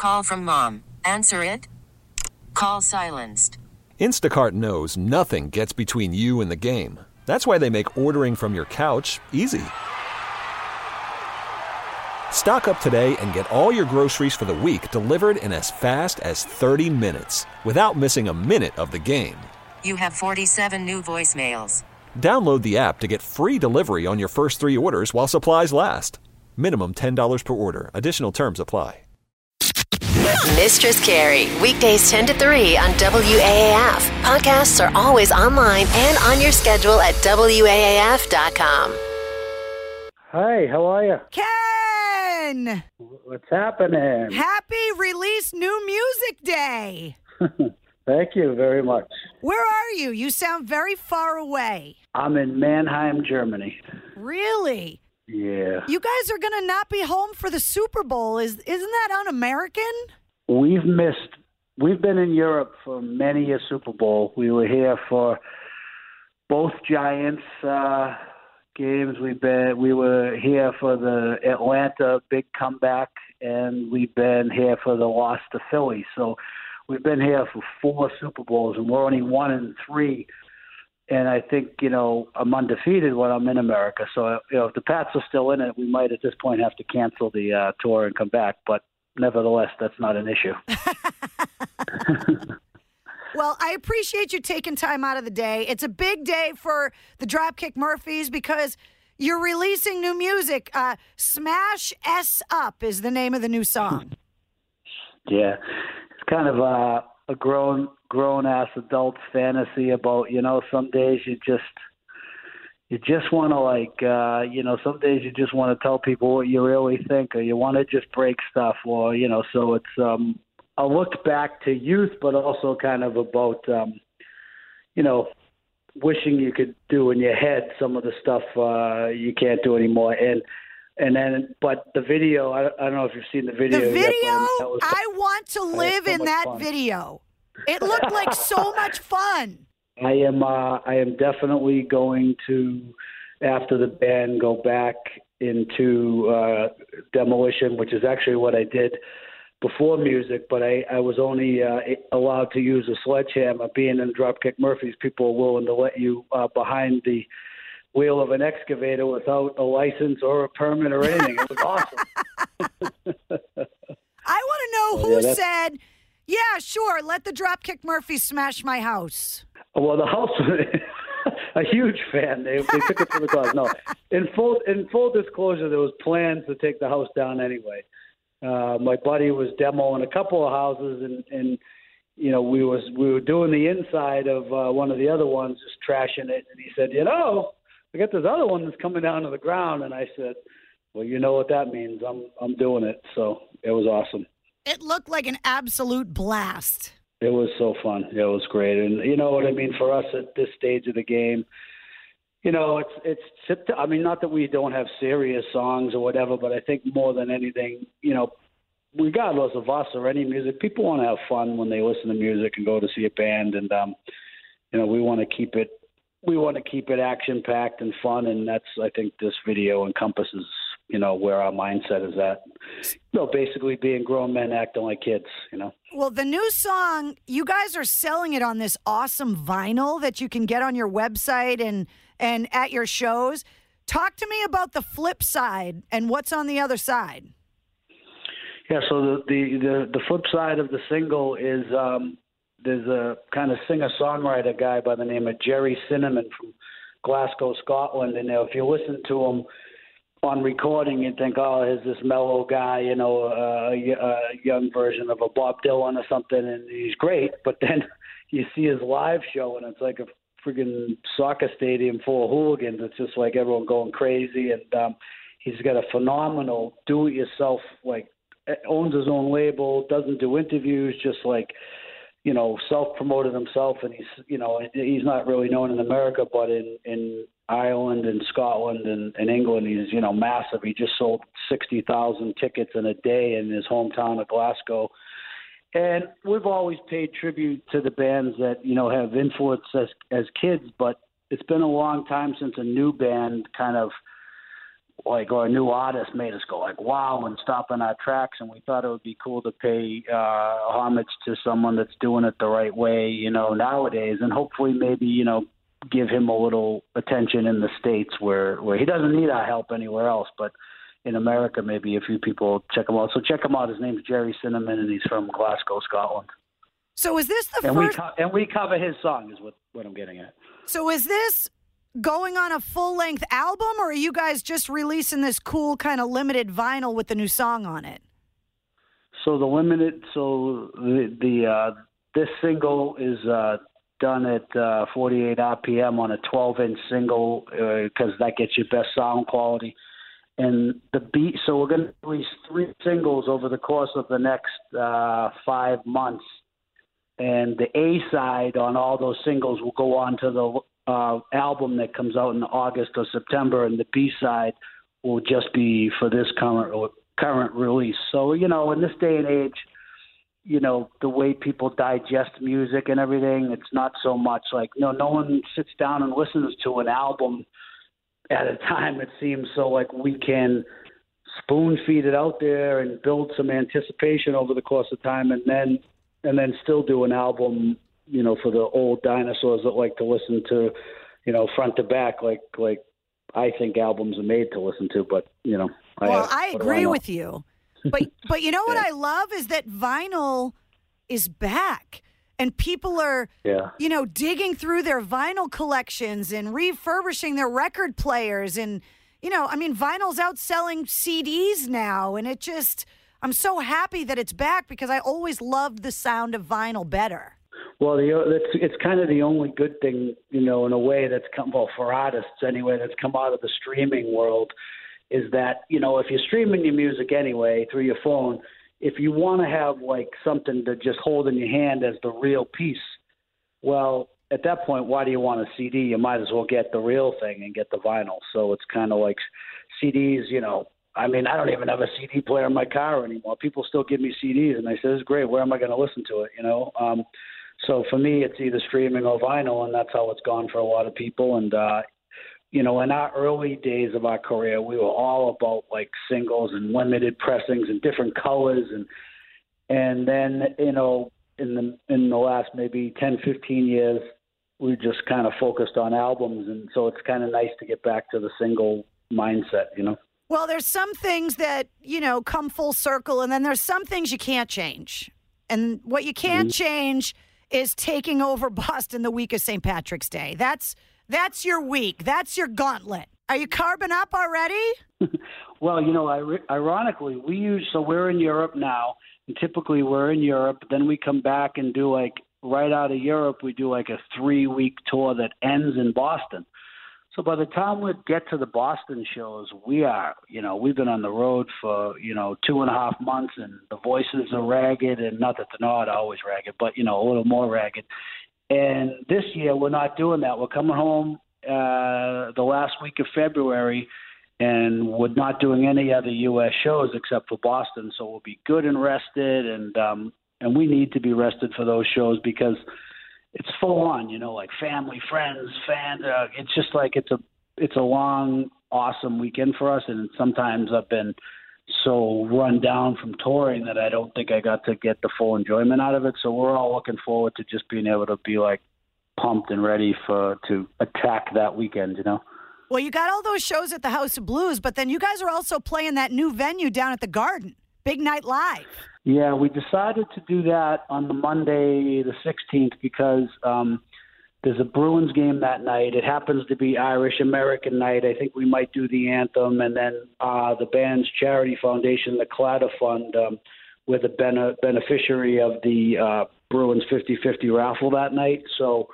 Call from mom. Answer it. Call silenced. Instacart knows nothing gets between you and the game. That's why they make ordering from your couch easy. Stock up today and get all your groceries for the week delivered in as fast as 30 minutes without missing a minute of the game. You have 47 new voicemails. Download the app to get free delivery on your first 3 orders while supplies last. Minimum $10 per order. Additional terms apply. Mistress Carrie, weekdays 10 to 3 on WAAF. Podcasts are always online and on your schedule at WAAF.com. Hi, how are you? Ken! What's happening? Happy Release New Music Day! Thank you very much. Where are you? You sound very far away. I'm in Mannheim, Germany. Really? Yeah. You guys are going to not be home for the Super Bowl. Isn't that un-American? We've been in Europe for many a Super Bowl. We were here for both Giants games. We were here for the Atlanta big comeback, and we've been here for the loss to Philly. So we've been here for 4 Super Bowls, and we're only 1-3. And I think, I'm undefeated when I'm in America. So, if the Pats are still in it, we might at this point have to cancel the tour and come back. But nevertheless, that's not an issue. Well, I appreciate you taking time out of the day. It's a big day for the Dropkick Murphys because you're releasing new music. Smash S Up is the name of the new song. Yeah. It's kind of a grown-ass adult fantasy about, some days you just want to some days you just want to tell people what you really think, or you want to just break stuff, or, so it's a look back to youth, but also kind of about, wishing you could do in your head some of the stuff you can't do anymore. But the video, I don't know if you've seen the video. The video? Yet, I want to live in that video. It looked like so much fun. I am definitely going to, after the band, go back into Demolition, which is actually what I did before music, but I was only allowed to use a sledgehammer. Being in Dropkick Murphys, people are willing to let you behind the wheel of an excavator without a license or a permit or anything. It was awesome. I want to know who said, yeah, sure, let the Dropkick Murphys smash my house. Well, the house a huge fan. They took it to the cause. No, in full disclosure, there was plans to take the house down anyway. My buddy was demoing a couple of houses, and we were doing the inside of one of the other ones, just trashing it. And he said, I got this other one that's coming down to the ground. And I said, well, you know what that means. I'm doing it. So it was awesome. It looked like an absolute blast. It was so fun. It was great. And you know what I mean? For us at this stage of the game, not that we don't have serious songs or whatever, but I think more than anything, regardless of us or any music, people want to have fun when they listen to music and go to see a band. And, we want to keep it action packed and fun. And that's, I think this video encompasses, where our mindset is at. Basically being grown men acting like kids, Well, the new song, you guys are selling it on this awesome vinyl that you can get on your website and at your shows. Talk to me about the flip side and what's on the other side. Yeah, so the flip side of the single is there's a kind of singer-songwriter guy by the name of Jerry Cinnamon from Glasgow, Scotland. And if you listen to him on recording, you'd think, oh, here's this mellow guy, a young version of a Bob Dylan or something, and he's great. But then you see his live show, and it's like a friggin' soccer stadium full of hooligans. It's just like everyone going crazy. And he's got a phenomenal do-it-yourself, owns his own label, doesn't do interviews, just self-promoted himself. And he's not really known in America, but in Ireland and Scotland and England, he's, massive. He just sold 60,000 tickets in a day in his hometown of Glasgow. And we've always paid tribute to the bands that, have influenced us as kids, but it's been a long time since a new band kind of or a new artist made us go like, wow, and stop on our tracks. And we thought it would be cool to pay homage to someone that's doing it the right way, nowadays. And hopefully maybe, give him a little attention in the States where he doesn't need our help anywhere else. But in America, maybe a few people check him out. So check him out. His name's Jerry Cinnamon, and he's from Glasgow, Scotland. So is this the first? We cover his song is what I'm getting at. So is this going on a full-length album, or are you guys just releasing this cool kind of limited vinyl with the new song on it? So this single is done at 48 RPM on a 12-inch single because that gets you best sound quality. And the beat, so we're going to release 3 singles over the course of the next 5 months. And the A side on all those singles will go on to the album that comes out in August or September, and the B side will just be for this current release. So, in this day and age, the way people digest music and everything, it's not so much like, no one sits down and listens to an album at a time. It seems so like we can spoon feed it out there and build some anticipation over the course of time, and then still do an album, for the old dinosaurs that like to listen to, front to back, like I think albums are made to listen to. But I agree with you. But you know what I love is that vinyl is back. And people are, digging through their vinyl collections and refurbishing their record players. And, vinyl's outselling CDs now. And I'm so happy that it's back because I always loved the sound of vinyl better. Well, it's kind of the only good thing, in a way that's come, for artists anyway, that's come out of the streaming world is that, if you're streaming your music anyway through your phone, if you want to have like something to just hold in your hand as the real piece, well, at that point, why do you want a CD? You might as well get the real thing and get the vinyl. So it's kind of like CDs, I don't even have a CD player in my car anymore. People still give me CDs, and I say, this is great. Where am I going to listen to it, So for me, it's either streaming or vinyl, and that's how it's gone for a lot of people. And, in our early days of our career, we were all about like singles and limited pressings and different colors. And then, in the last maybe 10, 15 years, we just kind of focused on albums. And so it's kind of nice to get back to the single mindset, Well, there's some things that, come full circle, and then there's some things you can't change. And what you can't change is taking over Boston the week of St. Patrick's Day. That's your week. That's your gauntlet. Are you carbing up already? Well, ironically, we're in Europe now, and typically we're in Europe. Then we come back and do right out of Europe, we do a 3-week tour that ends in Boston. So by the time we get to the Boston shows, we've been on the road for, 2.5 months, and the voices are ragged, and not that they're not always ragged, but, a little more ragged. And this year, we're not doing that. We're coming home the last week of February, and we're not doing any other U.S. shows except for Boston. So we'll be good and rested, and we need to be rested for those shows because it's full on, like family, friends, fans. It's just like it's a long, awesome weekend for us, and sometimes I've been so run down from touring that I don't think I got to get the full enjoyment out of it. So we're all looking forward to just being able to be pumped and ready to attack that weekend, Well, you got all those shows at the House of Blues, but then you guys are also playing that new venue down at the Garden, Big Night Live. Yeah, we decided to do that on the Monday, the 16th, because there's a Bruins game that night. It happens to be Irish-American night. I think we might do the anthem, and then the band's charity foundation, the Clatter Fund, we're the beneficiary of the Bruins 50-50 raffle that night. So,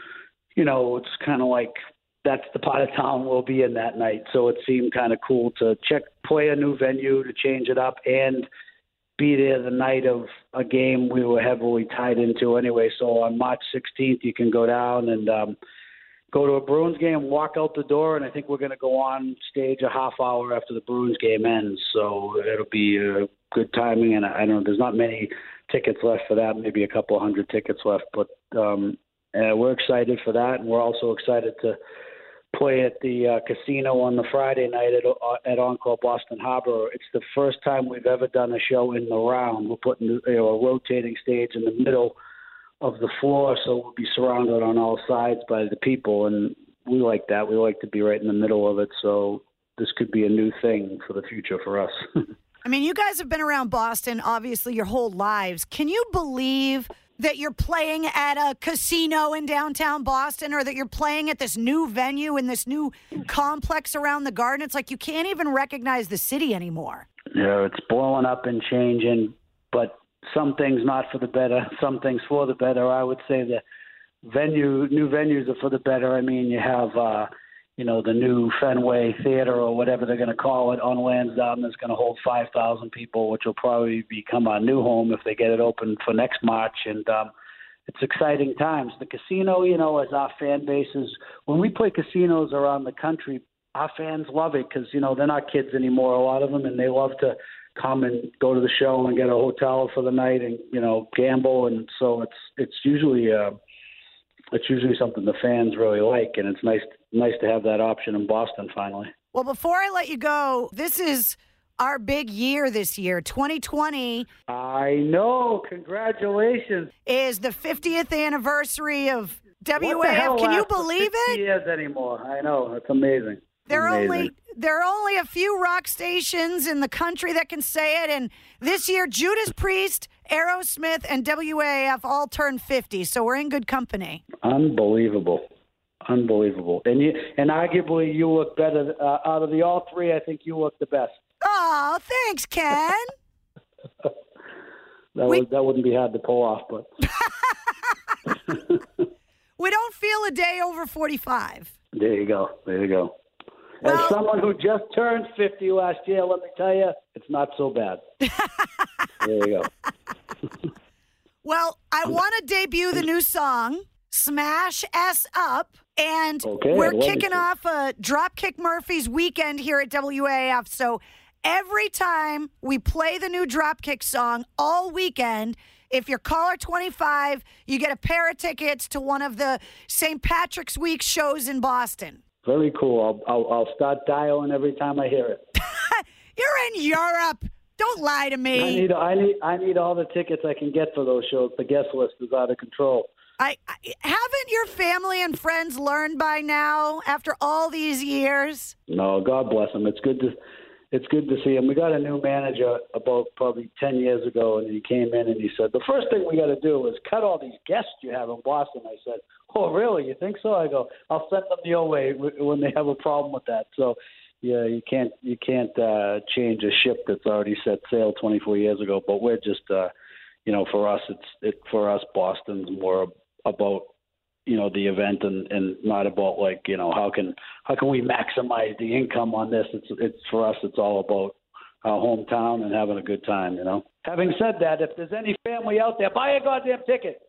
it's kind of like that's the part of town we'll be in that night. So it seemed kind of cool to play a new venue, to change it up, and be there the night of a game we were heavily tied into anyway. So on March 16th, you can go down and go to a Bruins game, walk out the door, and I think we're going to go on stage a half hour after the Bruins game ends. So it'll be good timing, and I don't know, there's not many tickets left for that, maybe a couple 100 tickets left, but we're excited for that, and we're also excited to play at the casino on the Friday night at Encore Boston Harbor. It's the first time we've ever done a show in the round. We're putting a rotating stage in the middle of the floor, so we'll be surrounded on all sides by the people, and we like that. We like to be right in the middle of it, so this could be a new thing for the future for us. I mean, you guys have been around Boston, obviously, your whole lives. Can you believe that you're playing at a casino in downtown Boston, or that you're playing at this new venue in this new complex around the Garden? It's like you can't even recognize the city anymore. Yeah, it's blowing up and changing, but some things not for the better, some things for the better. I would say the new venues are for the better. I mean, you have, the new Fenway Theater or whatever they're going to call it on Lansdowne that's going to hold 5,000 people, which will probably become our new home if they get it open for next March. And it's exciting times. The casino, as our fan base is, when we play casinos around the country, our fans love it because, they're not kids anymore, a lot of them, and they love to come and go to the show and get a hotel for the night and, gamble. And so it's usually something the fans really like, and it's nice to have that option in Boston finally. Well, before I let you go, this is our big year this year. 2020. I know. Congratulations. Is the 50th anniversary of WAF. What the hell Can you lasts for believe 50 it? years anymore. I know. It's amazing. There are only a few rock stations in the country that can say it, and this year Judas Priest, Aerosmith, and WAF all turned 50, so we're in good company. Unbelievable. And arguably you look better. Out of the all three, I think you look the best. Oh, thanks, Ken. That wouldn't be hard to pull off, but... We don't feel a day over 45. There you go. Well, as someone who just turned 50 last year, let me tell you, it's not so bad. There you go. Well, I want to debut the new song, Smash S Up, and okay, we're kicking off a Dropkick Murphys weekend here at WAF. So every time we play the new Dropkick song all weekend, if you're caller 25, you get a pair of tickets to one of the St. Patrick's Week shows in Boston. Very cool. I'll start dialing every time I hear it. You're in Europe. Don't lie to me. I need all the tickets I can get for those shows. The guest list is out of control. Haven't your family and friends learned by now after all these years? No, God bless them. It's good to see him. We got a new manager about probably 10 years ago, and he came in and he said, the first thing we got to do is cut all these guests you have in Boston. I said, oh, really? You think so? I go, I'll send them your way when they have a problem with that. So, yeah, you can't change a ship that's already set sail 24 years ago. But we're just, for us, Boston's more about, the event and not about how can we maximize the income on this? It's for us. It's all about our hometown and having a good time. Having said that, if there's any family out there, buy a goddamn ticket.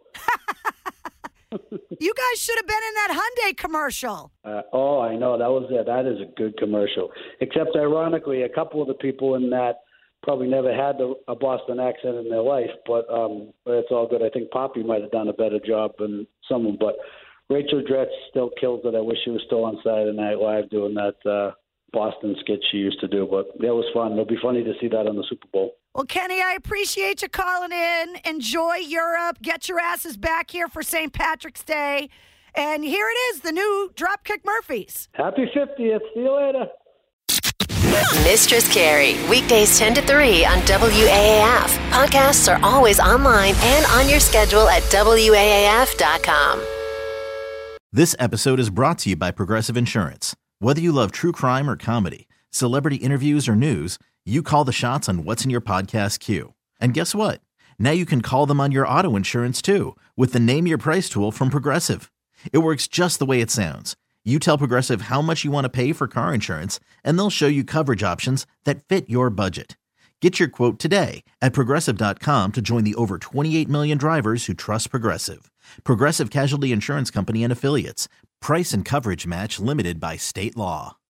You guys should have been in that Hyundai commercial. I know. That was it. That is a good commercial. Except, ironically, a couple of the people in that probably never had a Boston accent in their life, but it's all good. I think Poppy might have done a better job than someone, but Rachel Dretz still kills it. I wish she was still on Saturday Night Live doing that Boston skit she used to do, but that was fun. It'll be funny to see that on the Super Bowl. Well, Kenny, I appreciate you calling in. Enjoy Europe. Get your asses back here for St. Patrick's Day. And here it is, the new Dropkick Murphys. Happy 50th. See you later. Mistress Carrie, weekdays 10 to 3 on WAAF. Podcasts are always online and on your schedule at WAAF.com. This episode is brought to you by Progressive Insurance. Whether you love true crime or comedy, celebrity interviews or news, you call the shots on what's in your podcast queue. And guess what? Now you can call them on your auto insurance too with the Name Your Price tool from Progressive. It works just the way it sounds. You tell Progressive how much you want to pay for car insurance, and they'll show you coverage options that fit your budget. Get your quote today at Progressive.com to join the over 28 million drivers who trust Progressive. Progressive Casualty Insurance Company and Affiliates. Price and coverage match limited by state law.